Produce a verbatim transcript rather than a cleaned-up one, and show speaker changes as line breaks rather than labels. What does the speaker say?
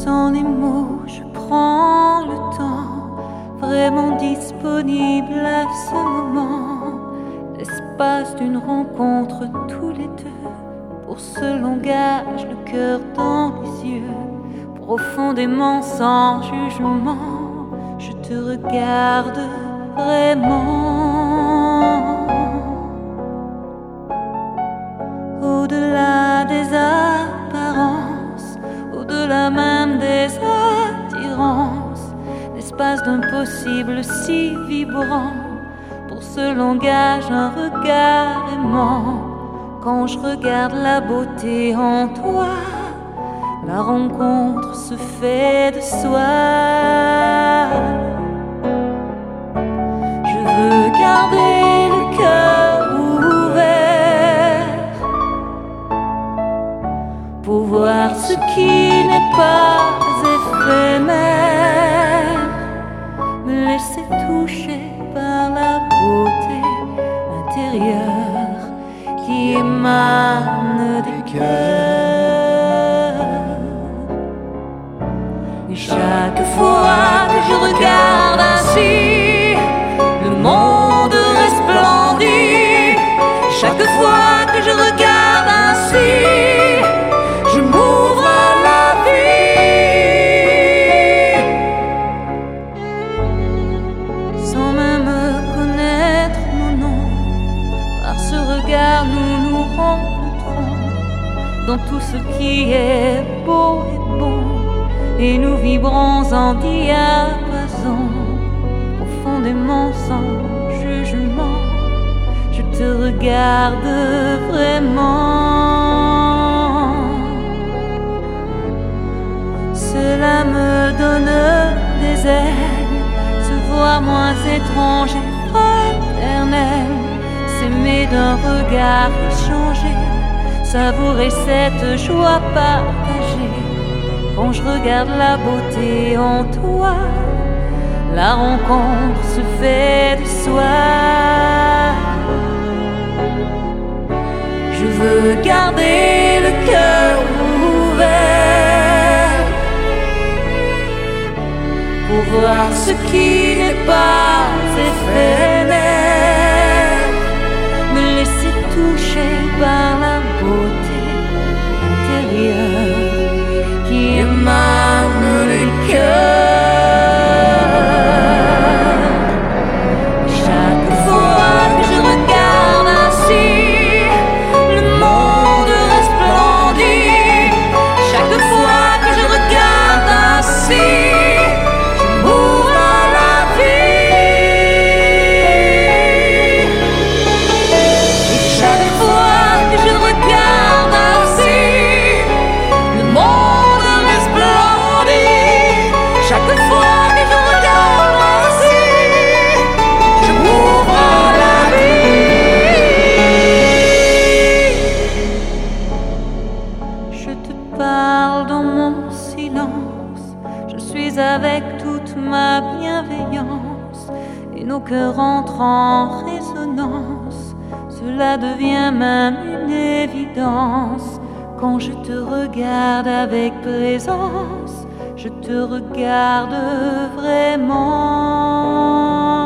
Sans les mots, je prends le temps, vraiment disponible à ce moment, l'espace d'une rencontre tous les deux. Pour ce langage, le cœur dans les yeux, profondément sans jugement, je te regarde vraiment. Au-delà des apparences, au-delà même des attirances, l'espace d'un possible si vibrant. Pour ce langage, un regard aimant. Quand je regarde la beauté en toi, la rencontre se fait de soi. Je veux garder le cœur ouvert pour voir ce qui n'est pas éphémère, me laisser toucher par la beauté intérieure qui émane des cœurs. Et chaque fois que je regarde ainsi, le monde resplendit. Chaque fois que je regarde ainsi, je m'ouvre à la vie. Sans même connaître nos noms, par ce regard nous nous rencontrons dans tout ce qui est beau et bon, et nous vibrons en diapason, profondément sans jugement. Je te regarde vraiment. Cela me donne des ailes, se voir moins étrange et fraternel, s'aimer d'un regard échangé, savourer cette joie partagée. Quand je regarde la beauté en toi, la rencontre se fait de soi. Je veux garder le cœur ouvert pour voir ce qui n'est pas éphémère, me laisser toucher par la beauté intérieure qui émane du cœur. Chaque fois que je regarde ainsi, le monde resplendit. Chaque fois que je regarde ainsi, je m'ouvre à la vie. Et chaque fois que je regarde ainsi, le monde resplendit. Chaque fois que je regarde ainsi, je m'ouvre à la vie. Je te parle dans mon silence, je suis avec toute ma bienveillance, et nos cœurs entrent en résonance. Cela devient même une évidence. Quand je te regarde avec présence, je te regarde vraiment.